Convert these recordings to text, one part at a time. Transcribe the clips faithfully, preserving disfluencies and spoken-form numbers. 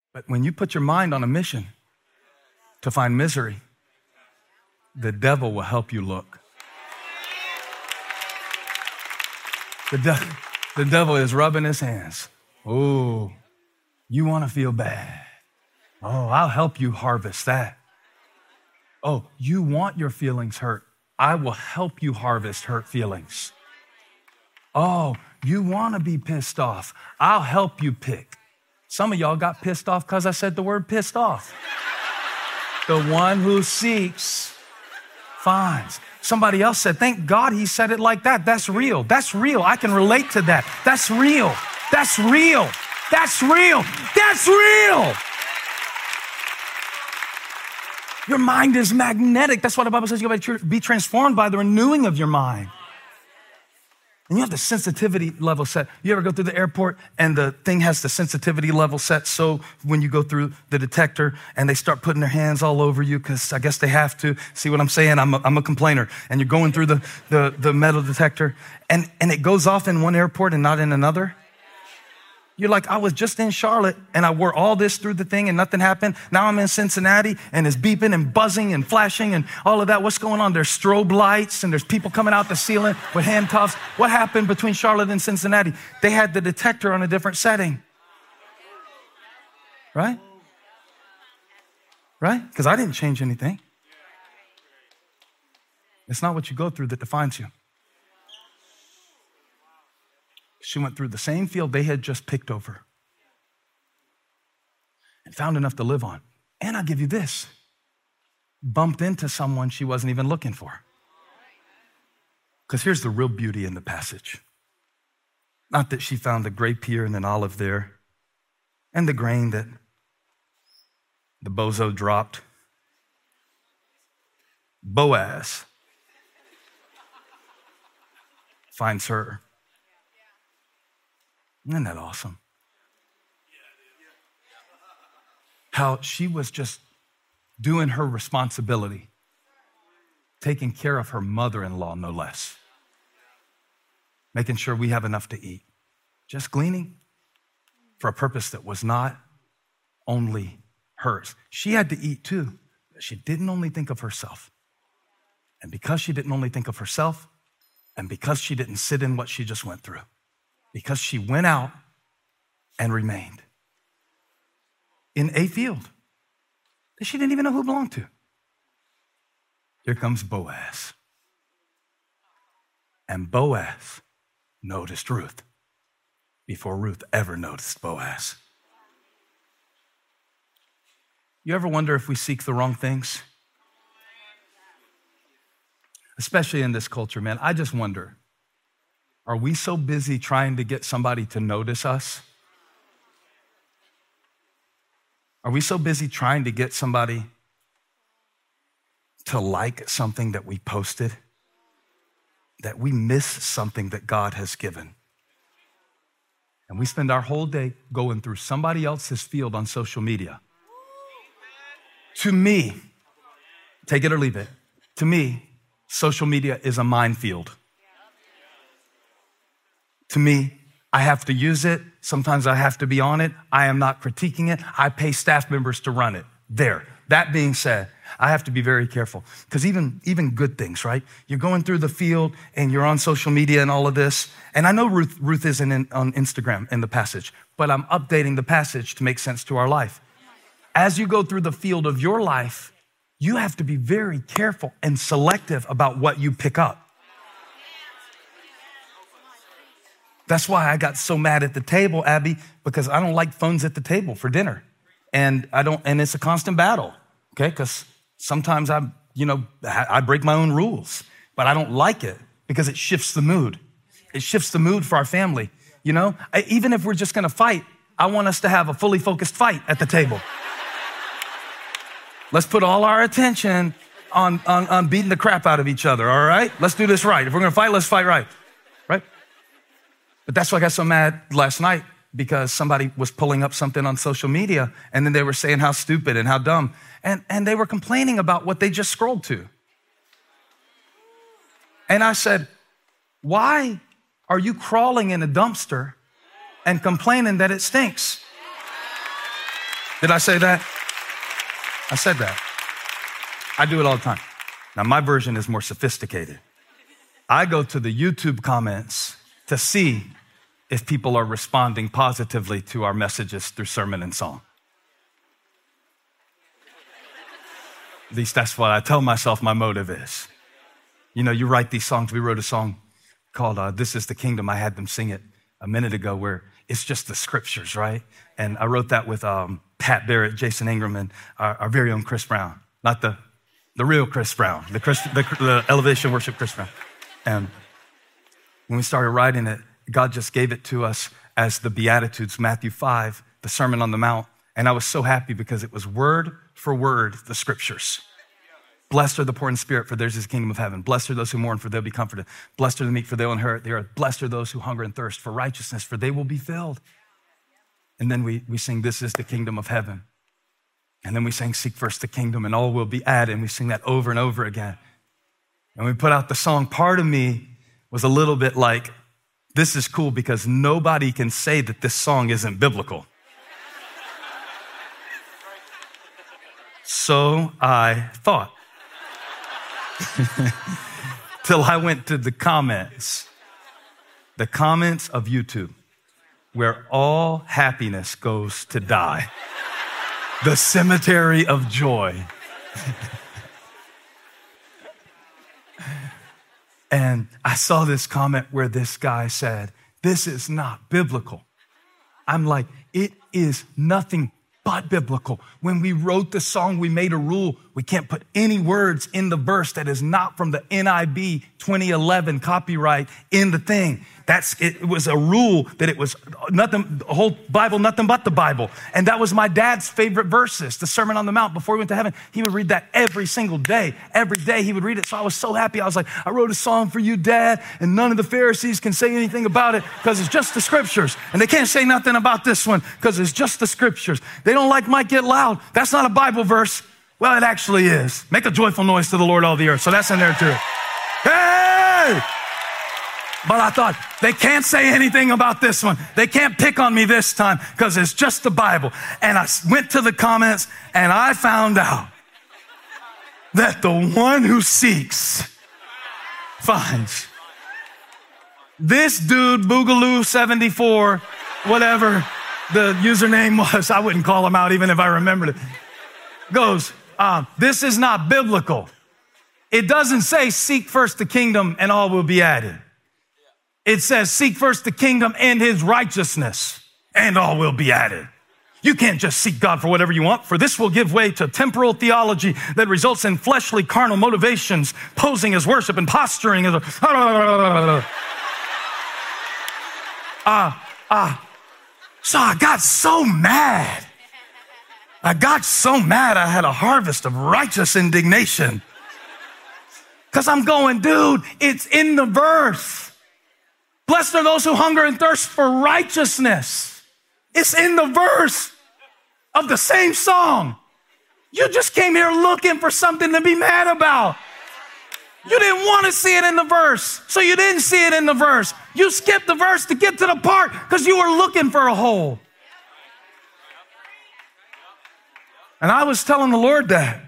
But when you put your mind on a mission to find misery, the devil will help you look. The, de- the devil is rubbing his hands. Oh, you want to feel bad. Oh, I'll help you harvest that. Oh, you want your feelings hurt. I will help you harvest hurt feelings. Oh, you want to be pissed off. I'll help you pick. Some of y'all got pissed off because I said the word pissed off. The one who seeks finds. Somebody else said, thank God he said it like that. That's real. That's real. I can relate to that. That's real. That's real. That's real. That's real. Your mind is magnetic. That's why the Bible says you got to be transformed by the renewing of your mind. And you have the sensitivity level set. You ever go through the airport and the thing has the sensitivity level set so when you go through the detector and they start putting their hands all over you because I guess they have to. See what I'm saying? I'm a, I'm a complainer. And you're going through the, the, the metal detector and, and it goes off in one airport and not in another. You're like, I was just in Charlotte and I wore all this through the thing and nothing happened. Now I'm in Cincinnati and it's beeping and buzzing and flashing and all of that. What's going on? There's strobe lights and there's people coming out the ceiling with handcuffs. What happened between Charlotte and Cincinnati? They had the detector on a different setting. Right? Right? Because I didn't change anything. It's not what you go through that defines you. She went through the same field they had just picked over and found enough to live on. And I'll give you this, bumped into someone she wasn't even looking for. Because here's the real beauty in the passage. Not that she found a grape here and an olive there and the grain that the bozo dropped. Boaz finds her. Isn't that awesome? How she was just doing her responsibility, taking care of her mother-in-law, no less, making sure we have enough to eat, just gleaning for a purpose that was not only hers. She had to eat too, but she didn't only think of herself. And because she didn't only think of herself, and because she didn't sit in what she just went through, because she went out and remained in a field that she didn't even know who it belonged to. Here comes Boaz. And Boaz noticed Ruth before Ruth ever noticed Boaz. You ever wonder if we seek the wrong things? Especially in this culture, man. I just wonder, are we so busy trying to get somebody to notice us? Are we so busy trying to get somebody to like something that we posted that we miss something that God has given? And we spend our whole day going through somebody else's field on social media. To me, take it or leave it, to me, social media is a minefield. To me, I have to use it. Sometimes I have to be on it. I am not critiquing it. I pay staff members to run it. There. That being said, I have to be very careful because even, even good things, right? You're going through the field and you're on social media and all of this. And I know Ruth, Ruth isn't in, on Instagram in the passage, but I'm updating the passage to make sense to our life. As you go through the field of your life, you have to be very careful and selective about what you pick up. That's why I got so mad at the table, Abby, because I don't like phones at the table for dinner. And I don't, and it's a constant battle, okay? Because sometimes I, you know, I break my own rules, but I don't like it because it shifts the mood. It shifts the mood for our family, you know? I, even if we're just gonna fight, I want us to have a fully focused fight at the table. Let's put all our attention on, on, on beating the crap out of each other, all right? Let's do this right. If we're gonna fight, let's fight right, right? But that's why I got so mad last night because somebody was pulling up something on social media and then they were saying how stupid and how dumb. And, and they were complaining about what they just scrolled to. And I said, why are you crawling in a dumpster and complaining that it stinks? Did I say that? I said that. I do it all the time. Now, my version is more sophisticated. I go to the YouTube comments to see if people are responding positively to our messages through sermon and song. At least that's what I tell myself my motive is. You know, you write these songs. We wrote a song called uh, This is the Kingdom. I had them sing it a minute ago where it's just the scriptures, right? And I wrote that with um, Pat Barrett, Jason Ingram, and our, our very own Chris Brown. Not the, the real Chris Brown, the, Chris, the, the Elevation Worship Chris Brown. And when we started writing it, God just gave it to us as the Beatitudes, Matthew five, the Sermon on the Mount. And I was so happy because it was word for word, the scriptures. Blessed are the poor in spirit, for theirs is the kingdom of heaven. Blessed are those who mourn, for they'll be comforted. Blessed are the meek, for they will inherit the earth. Blessed are those who hunger and thirst for righteousness, for they will be filled. And then we, we sing, this is the kingdom of heaven. And then we sing, seek first the kingdom, and all will be added. And we sing that over and over again. And we put out the song. Part of me was a little bit like, this is cool because nobody can say that this song isn't biblical. So I thought. Till I went to the comments, the comments of YouTube, where all happiness goes to die, the cemetery of joy. And I saw this comment where this guy said, this is not biblical. I'm like, it is nothing but biblical. When we wrote the song, we made a rule. We can't put any words in the verse that is not from the N I V twenty eleven copyright in the thing. That's, it was a rule that it was nothing, the whole Bible, nothing but the Bible. And that was my dad's favorite verses, the Sermon on the Mount. Before he went to heaven, he would read that every single day. Every day he would read it. So I was so happy. I was like, I wrote a song for you, Dad, and none of the Pharisees can say anything about it because it's just the scriptures. And they can't say nothing about this one because it's just the scriptures. They don't like Mike Get Loud. That's not a Bible verse. Well, it actually is. Make a joyful noise to the Lord, all the earth. So that's in there too. Hey! But I thought, they can't say anything about this one. They can't pick on me this time because it's just the Bible. And I went to the comments and I found out that the one who seeks finds. This dude, Boogaloo seventy-four, whatever the username was, I wouldn't call him out even if I remembered it, goes, um, this is not biblical. It doesn't say seek first the kingdom and all will be added. It says, seek first the kingdom and his righteousness, and all will be added. You can't just seek God for whatever you want, for this will give way to temporal theology that results in fleshly, carnal motivations, posing as worship and posturing as a... Ah, ah. So I got so mad. I got so mad I had a harvest of righteous indignation. Because I'm going, dude, it's in the verse. Blessed are those who hunger and thirst for righteousness. It's in the verse of the same song. You just came here looking for something to be mad about. You didn't want to see it in the verse, so you didn't see it in the verse. You skipped the verse to get to the part because you were looking for a hole. And I was telling the Lord that.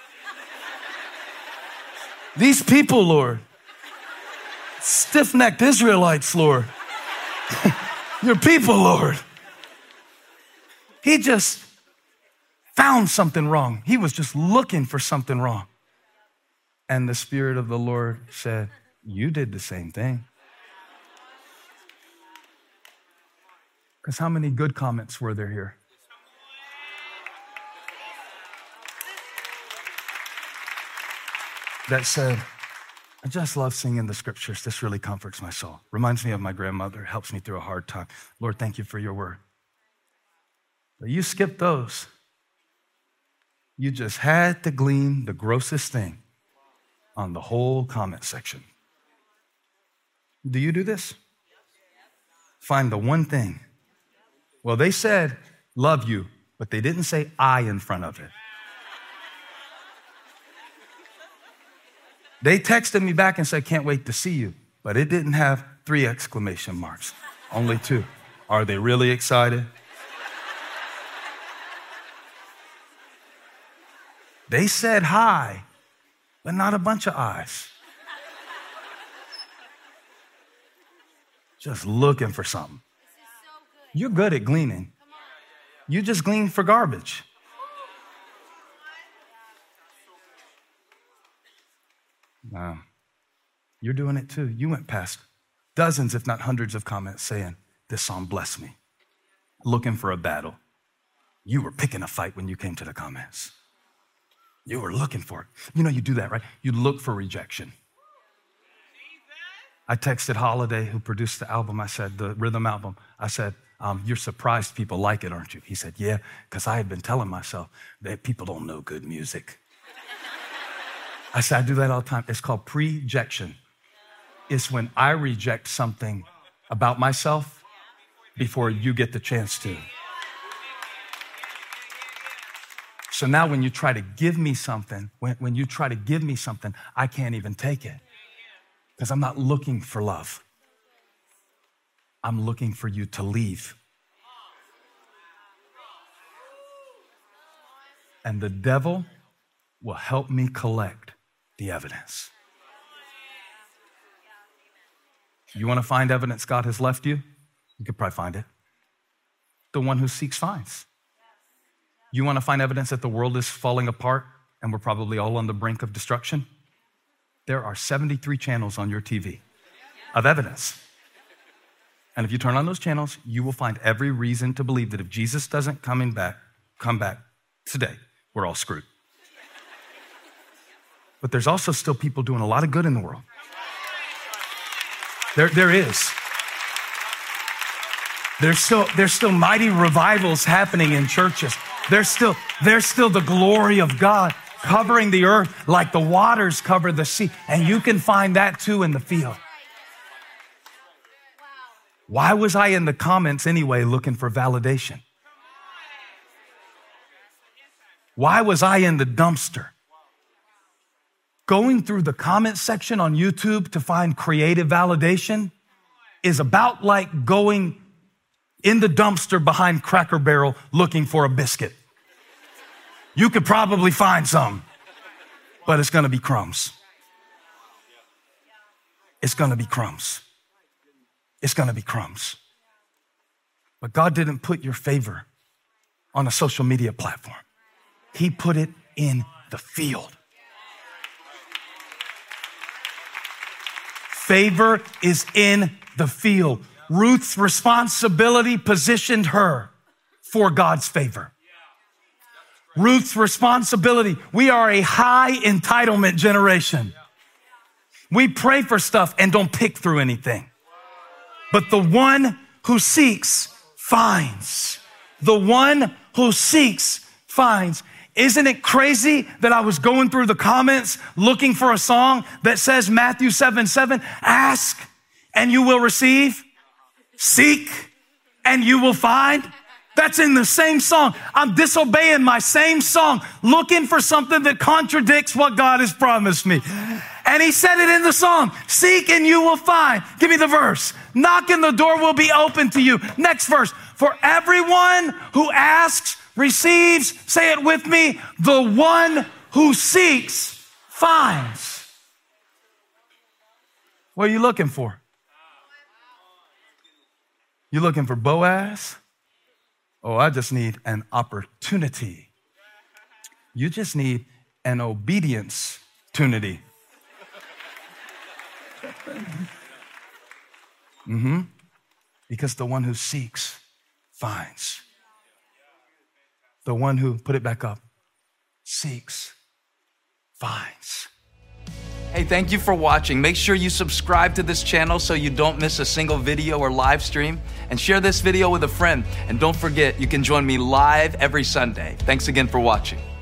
These people, Lord, stiff-necked Israelites, Lord. Your people, Lord. He just found something wrong. He was just looking for something wrong. And the Spirit of the Lord said, you did the same thing. Because how many good comments were there here? That said, I just love singing the scriptures. This really comforts my soul. Reminds me of my grandmother, helps me through a hard time. Lord, thank you for your word. But you skipped those. You just had to glean the grossest thing on the whole comment section. Do you do this? Find the one thing. Well, they said, love you, but they didn't say I in front of it. They texted me back and said, can't wait to see you. But it didn't have three exclamation marks, only two. Are they really excited? They said hi, but not a bunch of eyes. Just looking for something. You're good at gleaning. You just glean for garbage. Wow. You're doing it too. You went past dozens, if not hundreds of comments saying, this song blessed me. Looking for a battle. You were picking a fight when you came to the comments. You were looking for it. You know, you do that, right? You look for rejection. I texted Holiday, who produced the album. I said, the rhythm album. I said, um, you're surprised people like it, aren't you? He said, yeah, because I had been telling myself that people don't know good music. I said, I do that all the time. It's called prejection. It's when I reject something about myself before you get the chance to. So now when you try to give me something, when, when you try to give me something, I can't even take it because I'm not looking for love. I'm looking for you to leave. And the devil will help me collect the evidence. You want to find evidence God has left you? You could probably find it. The one who seeks finds. You want to find evidence that the world is falling apart and we're probably all on the brink of destruction? There are seventy-three channels on your T V of evidence. And if you turn on those channels, you will find every reason to believe that if Jesus doesn't come back, come back today, we're all screwed. But there's also still people doing a lot of good in the world. There, there is. There's still, there's still mighty revivals happening in churches. There's still, there's still the glory of God covering the earth like the waters cover the sea. And you can find that too in the field. Why was I in the comments anyway looking for validation? Why was I in the dumpster? Going through the comment section on YouTube to find creative validation is about like going in the dumpster behind Cracker Barrel looking for a biscuit. You could probably find some, but it's going to be crumbs. It's going to be crumbs. It's going to be crumbs. But God didn't put your favor on a social media platform. He put it in the field. Favor is in the field. Ruth's responsibility positioned her for God's favor. Ruth's responsibility. We are a high entitlement generation. We pray for stuff and don't pick through anything. But the one who seeks finds. The one who seeks finds. Isn't it crazy that I was going through the comments looking for a song that says Matthew seven seven, ask and you will receive, seek and you will find? That's in the same song. I'm disobeying my same song, looking for something that contradicts what God has promised me. And he said it in the song, seek and you will find. Give me the verse. Knock and the door will be open to you. Next verse. For everyone who asks, receives, say it with me, the one who seeks, finds. What are you looking for? You looking for Boaz? Oh, I just need an opportunity. You just need an obedience-tunity. Mm-hmm. Because the one who seeks finds. The one who, put it back up, seeks, finds. Hey, thank you for watching. Make sure you subscribe to this channel so you don't miss a single video or live stream. And share this video with a friend. And don't forget, you can join me live every Sunday. Thanks again for watching.